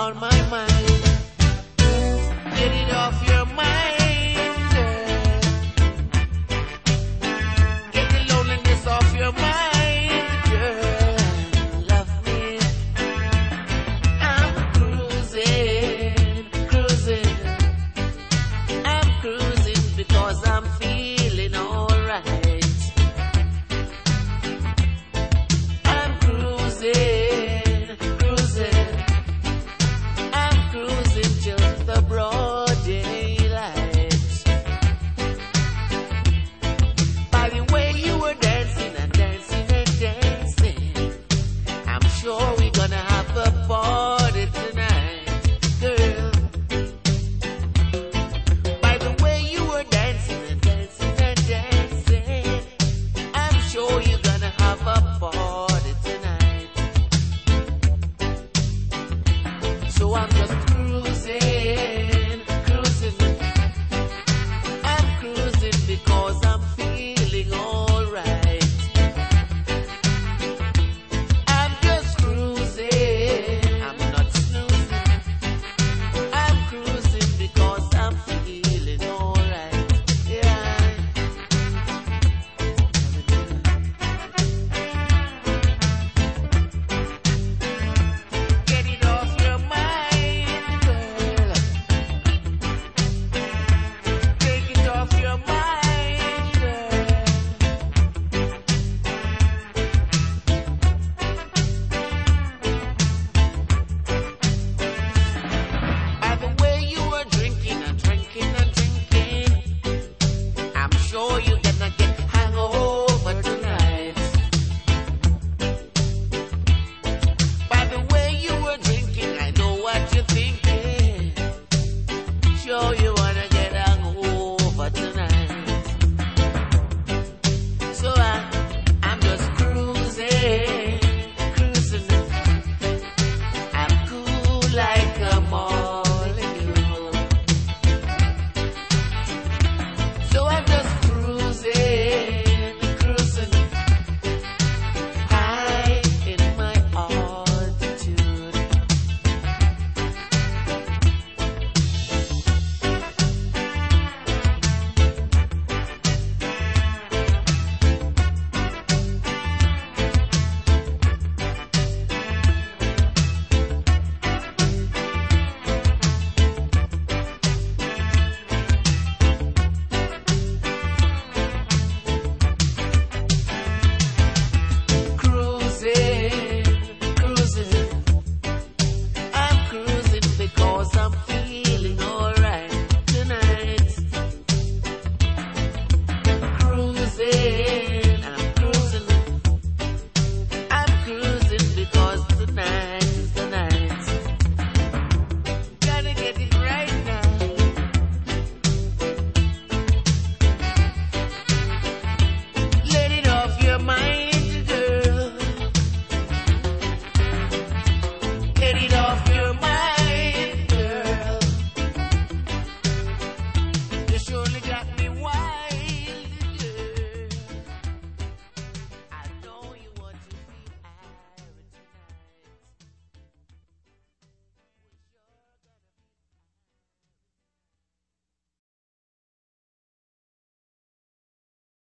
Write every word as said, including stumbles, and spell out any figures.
on my mind. Get it off your mind, girl. Get the loneliness off your mind, girl. Love me. I'm cruising, cruising. I'm cruising because I'm feeling alright. I'm cruising, cruising. I'm cruising till the broad daylight. By the way you were dancing and dancing and dancing, I'm sure we're gonna have a party tonight, girl. By the way you were dancing and dancing and dancing, I'm sure you're gonna have a party tonight. So I'm just cruising, cruising. I'm cruising because I'm feeling alright. I'm just cruising, I'm not snoozing. I'm cruising because I'm feeling alright. Yeah. Get it off your mind, girl. Take it off your mind, girl. By the way you were drinking and drinking and drinking, I'm sure you